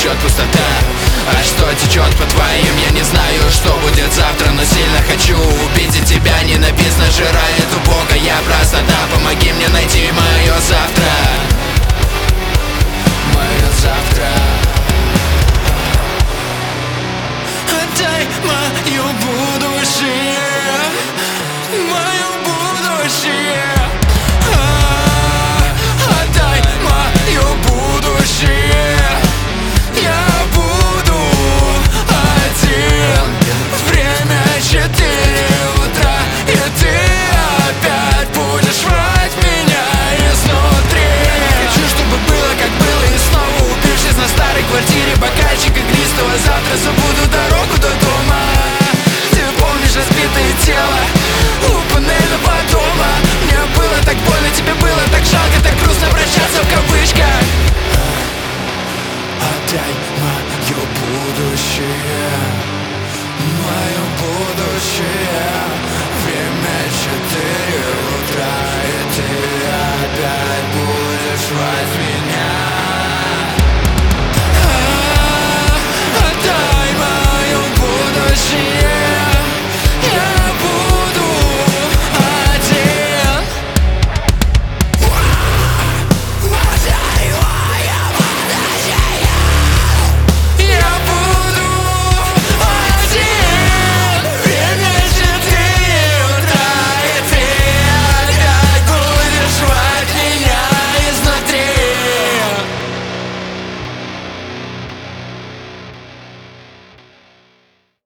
течет пустота. А что течет по твоим, я не знаю, что будет завтра, но сильно хочу увидеть тебя. Ненавистно жирает убогая простота. Помоги мне найти мое завтра. Мое завтра. Отдай мое будущее, мое будущее. Отдай мое будущее. Я буду один. Время 4 утра, и ты опять будешь врать меня изнутри. Хочу, чтобы было как было, и снова упившись на старой квартире бокальчик игристого. Завтра забуду дорогу до дома. Ты помнишь разбитое тело у панельного дома. Мне было так больно, тебе было так жалко, так грустно прощаться в кавычках. Отдай мое будущее, мое будущее. Время 4 утра, и ты опять будешь звать меня.